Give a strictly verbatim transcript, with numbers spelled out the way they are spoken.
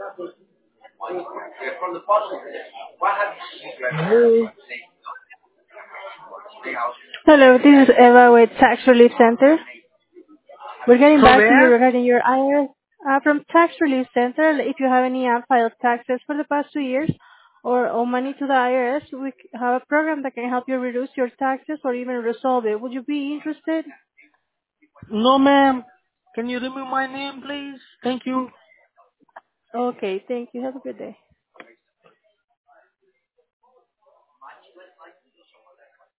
Hello. Hello, this is Eva with Tax Relief Center. We're getting From back to you where? regarding your I R S uh, from Tax Relief Center. If you have any unfiled taxes for the past two years or owe money to the I R S, we c- have a program that can help you reduce your taxes or even resolve it. Would you be interested? No, ma'am. Can you remove my name, please? Thank you. Okay, thank you. Have a good day.